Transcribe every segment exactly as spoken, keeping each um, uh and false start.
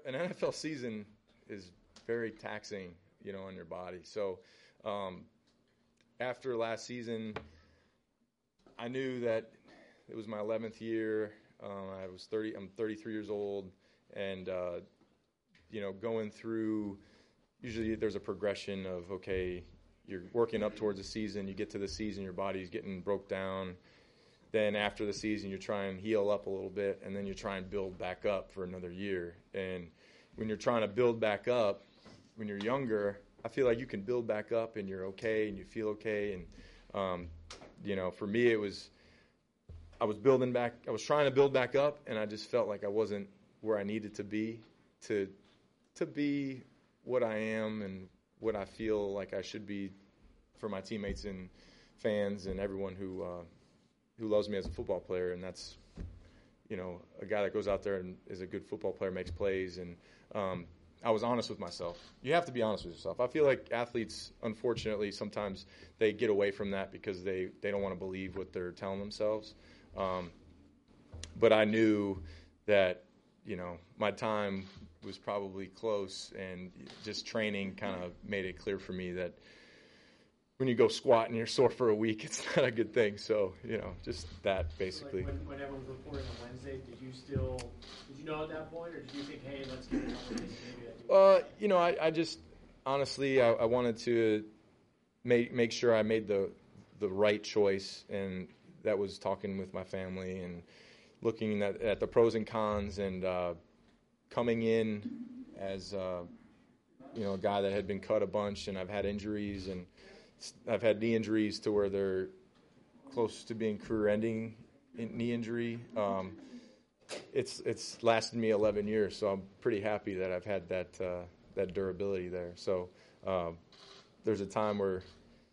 an N F L season is very taxing, you know, on your body. So um, after last season, I knew that it was my eleventh year. Um, I was thirty. I'm thirty-three years old, and uh, you know, going through. Usually, there's a progression of okay, you're working up towards the season. You get to the season, your body's getting broke down. Then after the season, you try and heal up a little bit, and then you try and build back up for another year. And when you're trying to build back up, when you're younger, I feel like you can build back up, and you're okay, and you feel okay. And um, you know, for me, it was. I was building back, I was trying to build back up, and I just felt like I wasn't where I needed to be to to be what I am and what I feel like I should be for my teammates and fans and everyone who uh, who loves me as a football player. And that's, you know, a guy that goes out there and is a good football player, makes plays. And um, I was honest with myself. You have to be honest with yourself. I feel like athletes, unfortunately, sometimes they get away from that because they, they don't want to believe what they're telling themselves. Um, but I knew that, you know, my time was probably close, and just training kind of made it clear for me that when you go squat and you're sore for a week, it's not a good thing. So, you know, just that basically. So like when, when everyone was reporting on Wednesday, did you still, did you know at that point, or did you think, hey, let's get it on maybe that Uh, you know, I, I just, honestly, I, I wanted to make make sure I made the the right choice, and that was talking with my family and looking at, at the pros and cons, and uh, coming in as uh, you know, a guy that had been cut a bunch, and I've had injuries, and I've had knee injuries to where they're close to being career-ending in knee injury. Um, it's it's lasted me eleven years, so I'm pretty happy that I've had that uh, that durability there. So um, there's a time where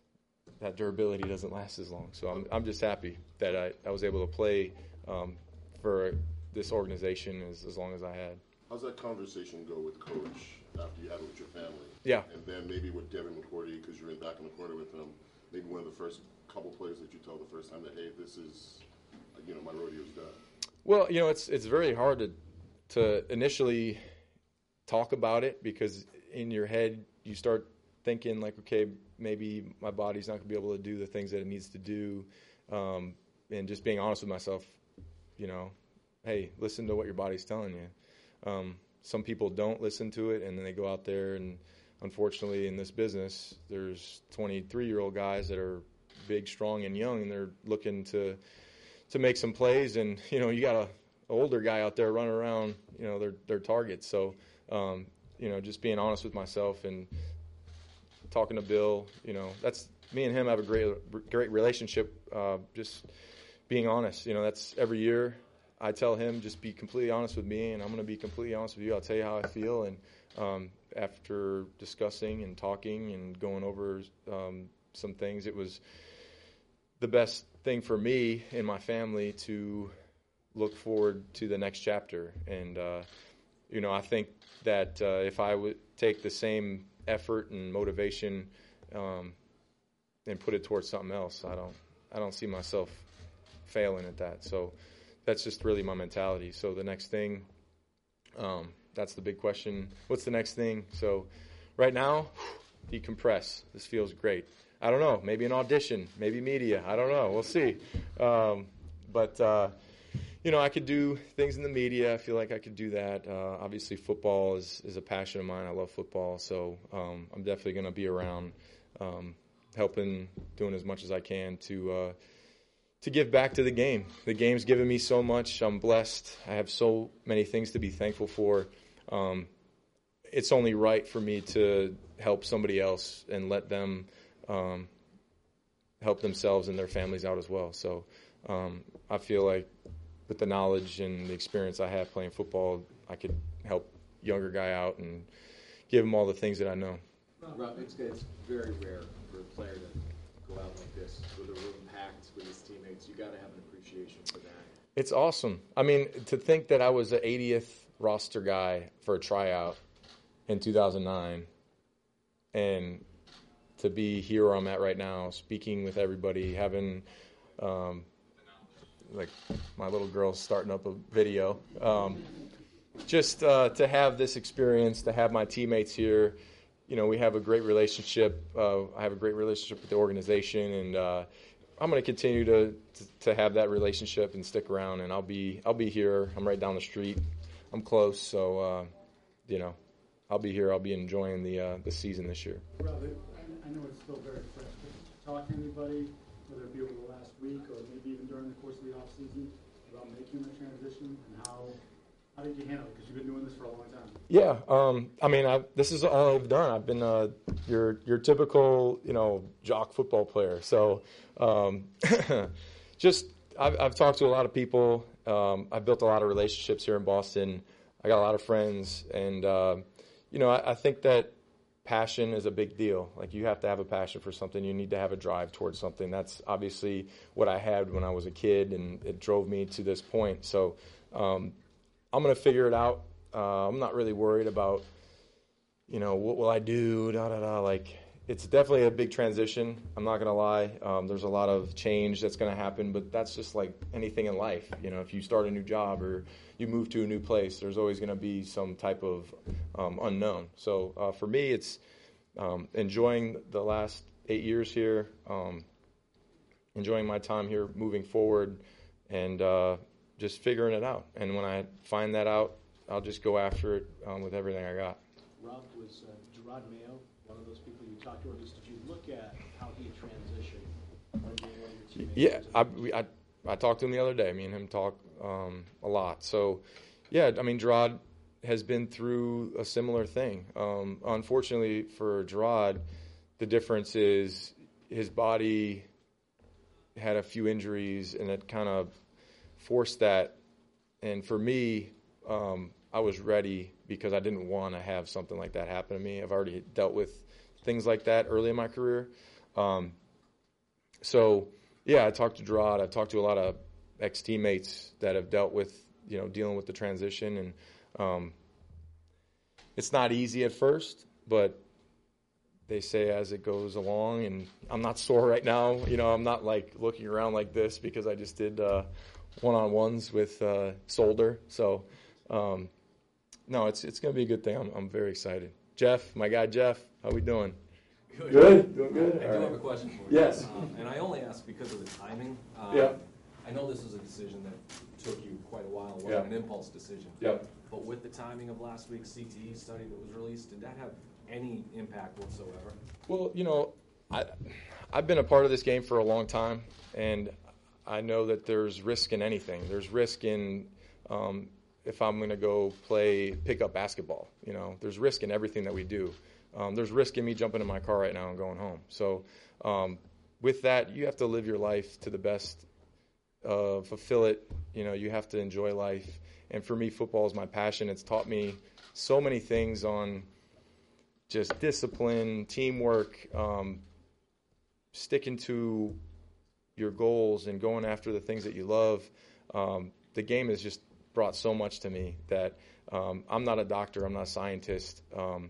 that durability doesn't last as long. So I'm I'm just happy that I, I was able to play um, for this organization as, as long as I had. How's that conversation go with Coach after you had it with your family? Yeah. And then maybe with Devin McCourty, because you're in back in the corner with him, maybe one of the first couple plays that you tell the first time that, hey, this is, you know, my rodeo's done. Well, you know, it's it's very hard to to initially talk about it, because in your head you start thinking like, okay, maybe my body's not going to be able to do the things that it needs to do, um, and just being honest with myself, you know, hey, listen to what your body's telling you. Um, some people don't listen to it, and then they go out there, and unfortunately in this business, there's twenty-three-year-old guys that are big, strong, and young, and they're looking to to make some plays, and, you know, you got a, a older guy out there running around, you know, their their targets. So, um, you know, just being honest with myself and talking to Bill, you know, that's me and him have a great great relationship. Uh, just being honest, you know, that's every year. I tell him, just be completely honest with me, and I'm going to be completely honest with you. I'll tell you how I feel. And um, after discussing and talking and going over um, some things, it was the best thing for me and my family to look forward to the next chapter. And, uh, you know, I think that uh, if I would take the same effort and motivation um, and put it towards something else, I don't, I don't see myself failing at that. So that's just really my mentality. So the next thing, um, that's the big question. What's the next thing? So right now, decompress. This feels great. I don't know. Maybe an audition. Maybe media. I don't know. We'll see. Um, but, uh, you know, I could do things in the media. I feel like I could do that. Uh, obviously, football is, is a passion of mine. I love football. So um, I'm definitely going to be around um, helping, doing as much as I can to uh, to give back to the game. The game's given me so much. I'm blessed. I have so many things to be thankful for. Um, it's only right for me to help somebody else and let them um, help themselves and their families out as well. So um, I feel like with the knowledge and the experience I have playing football, I could help younger guy out and give him all the things that I know. Rob, it's, it's very rare for a player to go out like this with a room packed with his teammates. You got to have an appreciation for that. It's awesome. I mean, to think that I was the eightieth roster guy for a tryout in two thousand nine, and to be here where I'm at right now, speaking with everybody, having um, like my little girl starting up a video. Um, just uh, to have this experience, to have my teammates here. You know, we have a great relationship. Uh, I have a great relationship with the organization, and uh, I'm going to continue to to have that relationship and stick around. And I'll be I'll be here. I'm right down the street. I'm close, so uh, you know, I'll be here. I'll be enjoying the uh, the season this year. Rob, I know it's still very fresh, but did you talk to anybody, whether it be over the last week or maybe even during the course of the off season, about making the transition and how? How did you handle it? Because you've been doing this for a long time. Yeah, um, I mean, I, this is all I've done. I've been uh, your your typical, you know, jock football player. So, um, just I've, I've talked to a lot of people. Um, I've built a lot of relationships here in Boston. I got a lot of friends, and uh, you know, I, I think that passion is a big deal. Like, you have to have a passion for something. You need to have a drive towards something. That's obviously what I had when I was a kid, and it drove me to this point. So. Um, I'm going to figure it out. Uh, I'm not really worried about, you know, what will I do, da, da, da. Like, it's definitely a big transition. I'm not going to lie. Um, there's a lot of change that's going to happen, but that's just like anything in life. You know, if you start a new job or you move to a new place, there's always going to be some type of um, unknown. So uh, for me, it's um, enjoying the last eight years here, um, enjoying my time here moving forward, and uh just figuring it out. And when I find that out, I'll just go after it um, with everything I got. Rob, was uh, Gerard Mayo one of those people you talked to, or just did you look at how he transitioned from being one of your teammates? Yeah, I, we, I, I talked to him the other day. Me and him talk um, a lot. So, yeah, I mean, Gerard has been through a similar thing. Um, unfortunately for Gerard, the difference is his body had a few injuries, and it kind of forced that. And for me, um, I was ready because I didn't want to have something like that happen to me. I've already dealt with things like that early in my career. Um, so, yeah, I talked to Gerard. I've talked to a lot of ex-teammates that have dealt with, you know, dealing with the transition. And um, it's not easy at first, but they say as it goes along. And I'm not sore right now. You know, I'm not, like, looking around like this because I just did uh, – one-on-ones with uh, Solder. So, um, no, it's it's going to be a good thing. I'm I'm very excited. Jeff, my guy Jeff, how we doing? Good. Good? Doing good? I do All have right. a question for you. Yes. Um, and I only ask because of the timing. Um, Yeah. I know this was a decision that took you quite a while. It wasn't Yeah. an impulse decision. Yep. But with the timing of last week's C T E study that was released, did that have any impact whatsoever? Well, you know, I, I've been a part of this game for a long time, and I know that there's risk in anything. There's risk in um, if I'm going to go play pickup basketball. You know, there's risk in everything that we do. Um, there's risk in me jumping in my car right now and going home. So um, with that, you have to live your life to the best, uh, fulfill it. You know, you have to enjoy life. And for me, football is my passion. It's taught me so many things on just discipline, teamwork, um, sticking to your goals and going after the things that you love. Um, the game has just brought so much to me that um, I'm not a doctor, I'm not a scientist. Um,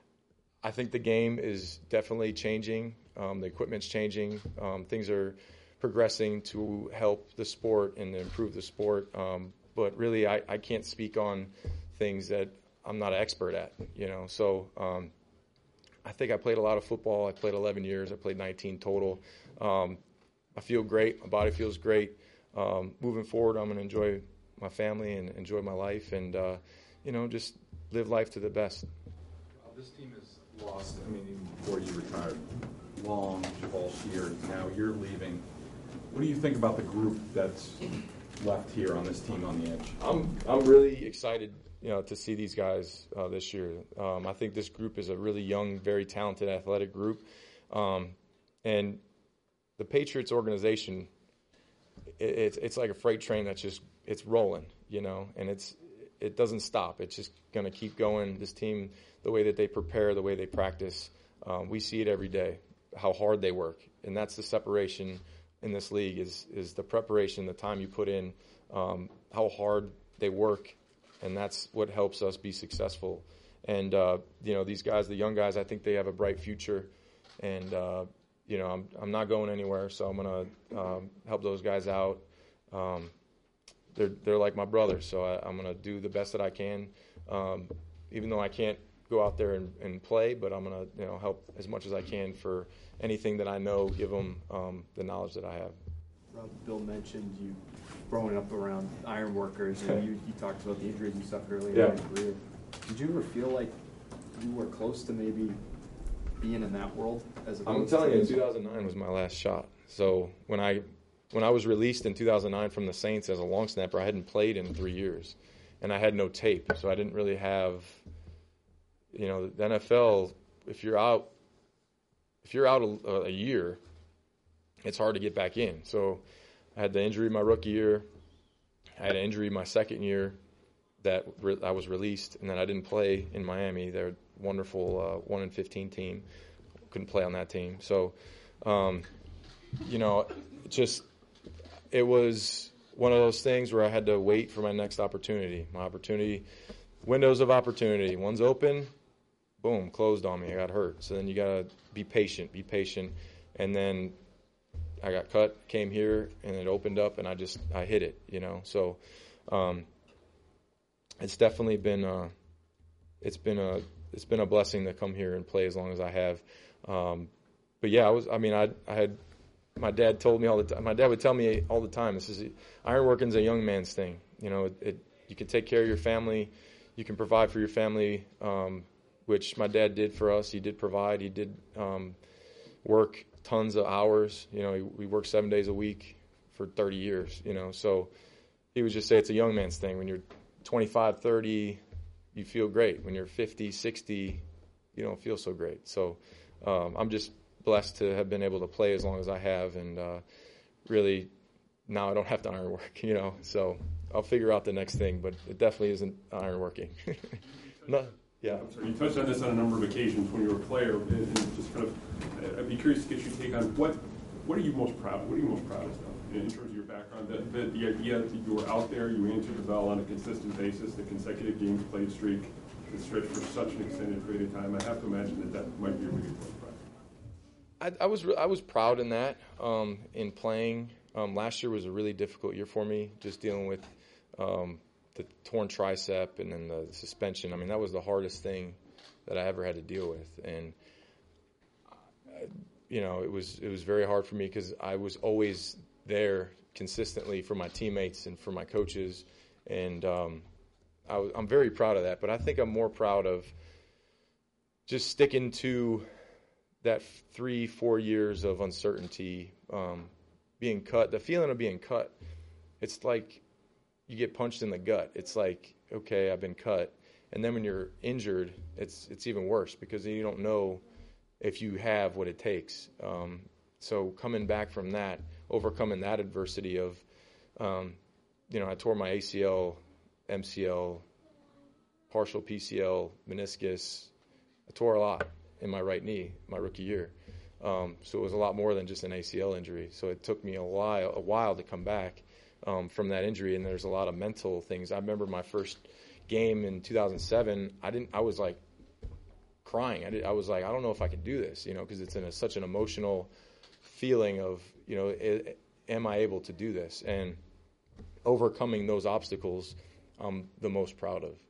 I think the game is definitely changing. Um, the equipment's changing. Um, things are progressing to help the sport and improve the sport. Um, but really, I, I can't speak on things that I'm not an expert at, you know. So um, I think I played a lot of football. I played eleven years. I played nineteen total. Um, I feel great. My body feels great. Um, moving forward, I'm going to enjoy my family and enjoy my life and, uh, you know, just live life to the best. Well, this team has lost, I mean, even before you retired, Long, Jamal Sheard, now you're leaving. What do you think about the group that's left here on this team on the edge? I'm I'm really excited, you know, to see these guys uh, this year. Um, I think this group is a really young, very talented, athletic group. Um, and the Patriots organization, it, it's it's like a freight train that's just it's rolling, you know, and it's it doesn't stop. It's just going to keep going. This team, the way that they prepare, the way they practice, um, we see it every day, how hard they work, and that's the separation in this league is is the preparation, the time you put in, um, how hard they work, and that's what helps us be successful. And uh, you know, these guys, the young guys, I think they have a bright future, and uh, you know, I'm I'm not going anywhere, so I'm gonna um, help those guys out. Um, they're they're like my brothers, so I, I'm gonna do the best that I can, um, even though I can't go out there and, and play, but I'm gonna you know help as much as I can for anything that I know, give them um, the knowledge that I have. Rob, Bill mentioned you growing up around iron workers, and you, you talked about the injuries you suffered earlier Yeah. in your career. Did you ever feel like you were close to maybe being in that world? As I'm opposed telling to you, two thousand nine was my last shot. So when I when I was released in two thousand nine from the Saints as a long snapper, I hadn't played in three years, and I had no tape, so I didn't really have, you know, the N F L. If you're out, if you're out a, a year, it's hard to get back in. So I had the injury my rookie year. I had an injury my second year that re- I was released, and then I didn't play in Miami. They're a wonderful uh, one in fifteen team. Couldn't play on that team. So, um, you know, just it was one of those things where I had to wait for my next opportunity. My opportunity, windows of opportunity. One's open, boom, closed on me. I got hurt. So then you got to be patient, be patient. And then I got cut, came here, and it opened up, and I just I hit it, you know. So um, it's definitely been a, it's been a it's been a blessing to come here and play as long as I have. Um, but yeah, I was. I mean, I I had my dad told me all the time. My dad would tell me all the time, this is ironworking's a young man's thing. You know, it, it you can take care of your family, you can provide for your family, um, which my dad did for us. He did provide. He did um, work tons of hours. You know, he, we worked seven days a week for thirty years. You know, so he would just say it's a young man's thing. When you're twenty-five, thirty, you feel great. When you're fifty, sixty, you don't feel so great. So um, I'm just blessed to have been able to play as long as I have, and uh, really now I don't have to iron work, you know. So I'll figure out the next thing, but it definitely isn't iron working. No, yeah. I'm sorry, you touched on this on a number of occasions when you were a player, and, and just kind of, I'd be curious to get your take on what, what are you most proud of? What are you most proudest of in terms of your background? The, the, the idea that you were out there, you answered the bell on a consistent basis, the consecutive games played streak, that stretched for such an extended period of time. I have to imagine that that might be a really good pride. I, I was I was proud in that um, in playing. Um, last year was a really difficult year for me, just dealing with um, the torn tricep and then the suspension. I mean, that was the hardest thing that I ever had to deal with, and uh, you know, it was it was very hard for me because I was always there consistently for my teammates and for my coaches, and um, I was, I'm very proud of that. But I think I'm more proud of just sticking to that three, four years of uncertainty, um, being cut, the feeling of being cut, it's like you get punched in the gut. It's like, okay, I've been cut. And then when you're injured, it's it's even worse because you don't know if you have what it takes. Um, so coming back from that, overcoming that adversity of, um, you know, I tore my A C L, M C L, partial P C L, meniscus. I tore a lot in my right knee my rookie year. Um, so it was a lot more than just an A C L injury. So it took me a while, a while to come back um, from that injury. And there's a lot of mental things. I remember my first game in two thousand seven. I didn't. I was like crying. I, did, I was like, I don't know if I can do this, you know, because it's in a, such an emotional feeling of, you know, it, am I able to do this? And overcoming those obstacles, I'm the most proud of.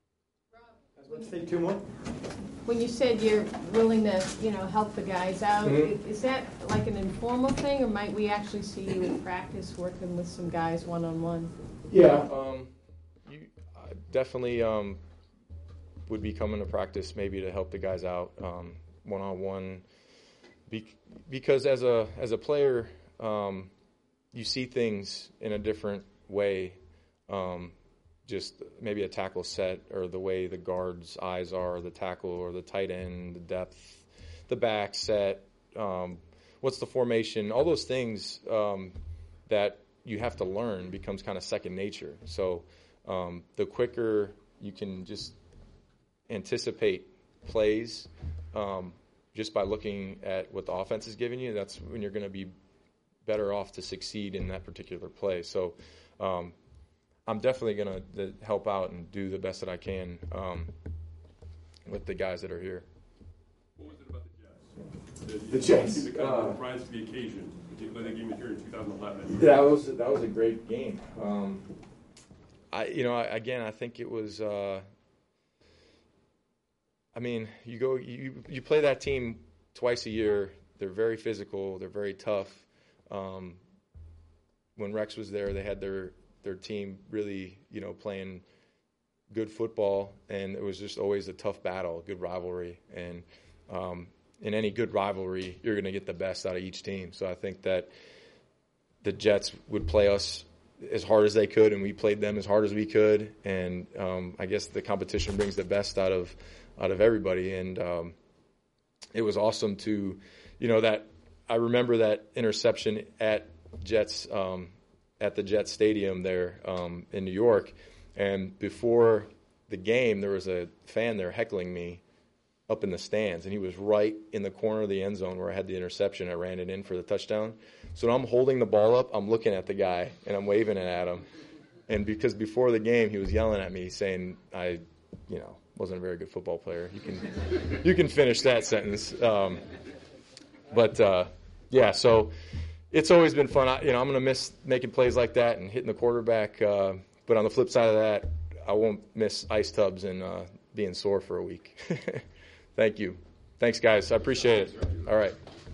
Let's take two more. When you said you're willing to, you know, help the guys out, Mhm. is that like an informal thing, or might we actually see you in practice working with some guys one-on-one? Yeah. Um, you I definitely um, would be coming to practice maybe to help the guys out um, one-on-one. Be- because as a as a player, um, you see things in a different way. Um, just maybe a tackle set or the way the guard's eyes are, the tackle or the tight end, the depth, the back set, um, what's the formation, all those things um, that you have to learn becomes kind of second nature. So um, the quicker you can just anticipate plays um, just by looking at what the offense is giving you, that's when you're going to be better off to succeed in that particular play. So um, I'm definitely going to help out and do the best that I can um, with the guys that are here. What was it about the Jets? The Jets. You seem to kind of Uh, rise to the occasion. They gave me here in two thousand eleven. That was that was a great game. Um, I, you know, I, again, I think it was. Uh, I mean, you go, you you play that team twice a year. They're very physical. They're very tough. Um, when Rex was there, they had their their team really, you know, playing good football, and it was just always a tough battle, a good rivalry. And um, in any good rivalry, you're going to get the best out of each team. So I think that the Jets would play us as hard as they could, and we played them as hard as we could. And um, I guess the competition brings the best out of out of everybody. And um, it was awesome to, you know, that I remember that interception at Jets um, at the Jets Stadium there um, in New York. And before the game, there was a fan there heckling me up in the stands, and he was right in the corner of the end zone where I had the interception. I ran it in for the touchdown. So when I'm holding the ball up, I'm looking at the guy, and I'm waving it at him. And because before the game, he was yelling at me, saying I, you know, wasn't a very good football player. You can, you can finish that sentence. Um, but uh, yeah, so it's always been fun. I, you know, I'm going to miss making plays like that and hitting the quarterback. Uh, but on the flip side of that, I won't miss ice tubs and uh, being sore for a week. Thank you. Thanks, guys. I appreciate it. All right.